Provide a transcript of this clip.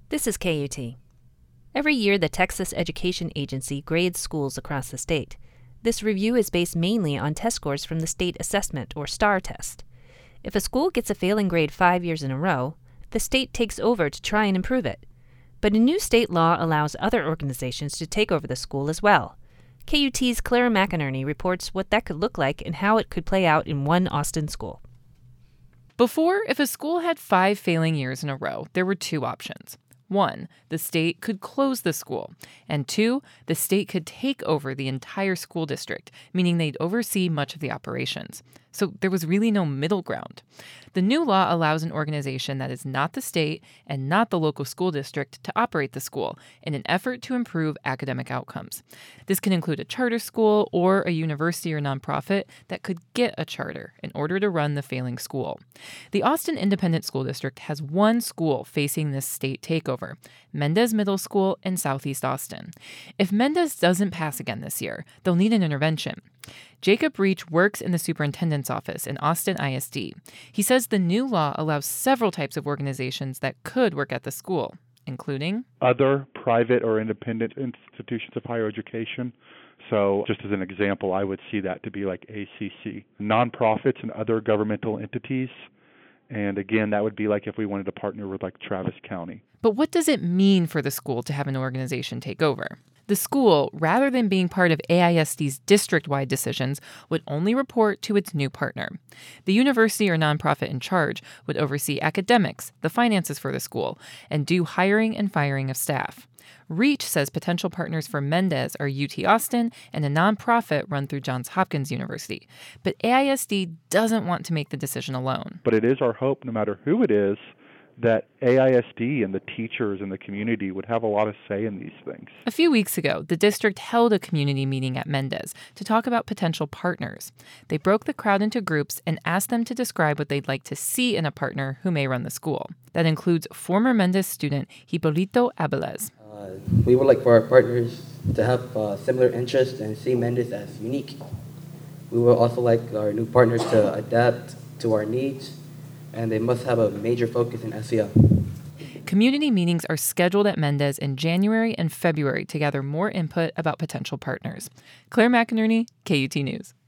This is KUT. Every year, the Texas Education Agency grades schools across the state. This review is based mainly on test scores from the State Assessment, or STAR test. If a school gets a failing grade 5 years in a row, the state takes over to try and improve it. But a new state law allows other organizations to take over the school as well. KUT's Clara McInerney reports what that could look like and how it could play out in one Austin school. Before, if a school had 5 failing years in a row, there were 2 options. 1, the state could close the school, and 2, the state could take over the entire school district, meaning they'd oversee much of the operations. So there was really no middle ground. The new law allows an organization that is not the state and not the local school district to operate the school in an effort to improve academic outcomes. This can include a charter school or a university or nonprofit that could get a charter in order to run the failing school. The Austin Independent School District has 1 school facing this state takeover, Mendez Middle School in Southeast Austin. If Mendez doesn't pass again this year, they'll need an intervention. Jacob Reach works in the superintendent's office in Austin ISD. He says the new law allows several types of organizations that could work at the school, including other private or independent institutions of higher education. So just as an example, I would see that to be like ACC, nonprofits and other governmental entities. And again, that would be like if we wanted to partner with like Travis County. But what does it mean for the school to have an organization take over? The school, rather than being part of AISD's district-wide decisions, would only report to its new partner. The university or nonprofit in charge would oversee academics, the finances for the school, and do hiring and firing of staff. Reach says potential partners for Mendez are UT Austin and a nonprofit run through Johns Hopkins University. But AISD doesn't want to make the decision alone. But it is our hope, no matter who it is, that AISD and the teachers and the community would have a lot of say in these things. A few weeks ago, the district held a community meeting at Mendez to talk about potential partners. They broke the crowd into groups and asked them to describe what they'd like to see in a partner who may run the school. That includes former Mendez student Hipolito Abeles. We would like for our partners to have similar interests and see Mendez as unique. We would also like our new partners to adapt to our needs, and they must have a major focus in SEL. Community meetings are scheduled at Mendez in January and February to gather more input about potential partners. Claire McInerney, KUT News.